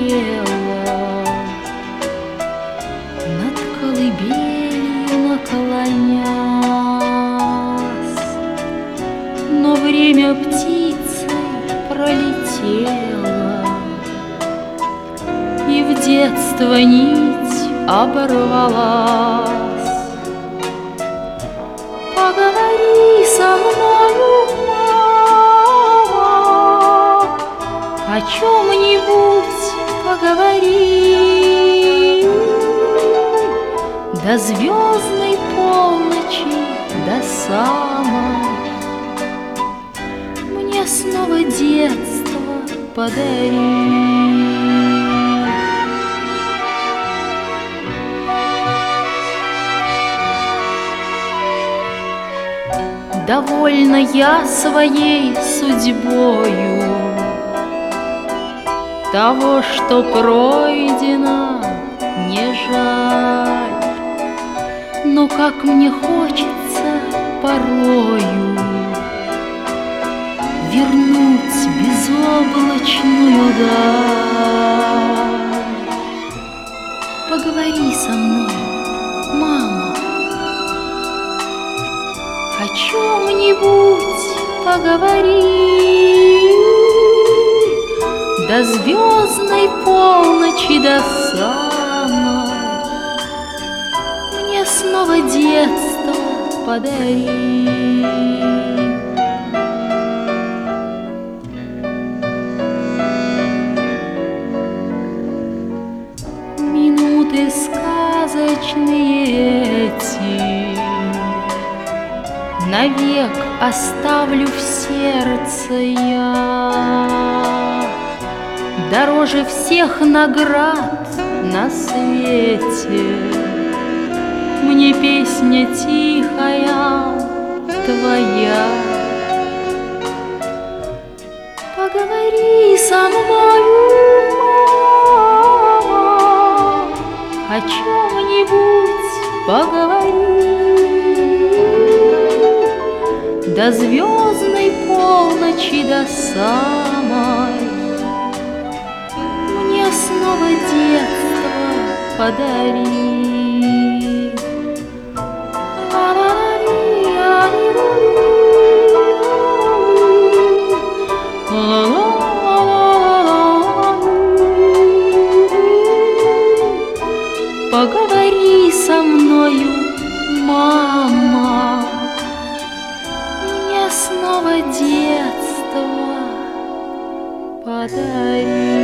прилетела, над колыбелью наклонясь, но время птицей пролетело, и в детство нить оборвалась. Поговори со мною, мама, о чем-нибудь поговори. До звездной полночи, до самой, мне снова детство подари. Довольна я своей судьбою, того, что пройдено, не жаль. Но как мне хочется порою вернуть безоблачную даль. Поговори со мной, мама, о чем-нибудь поговори. До звездной полночи, до самой, мне снова детство подари. Минуты сказочные эти навек оставлю в сердце я. Дороже всех наград на свете мне песня тихая твоя. Поговори со мною, мама, о чем-нибудь поговори. До звездной полночи, до самой, мне снова детство подари. Поговори со мною, мама, мне снова детство подари.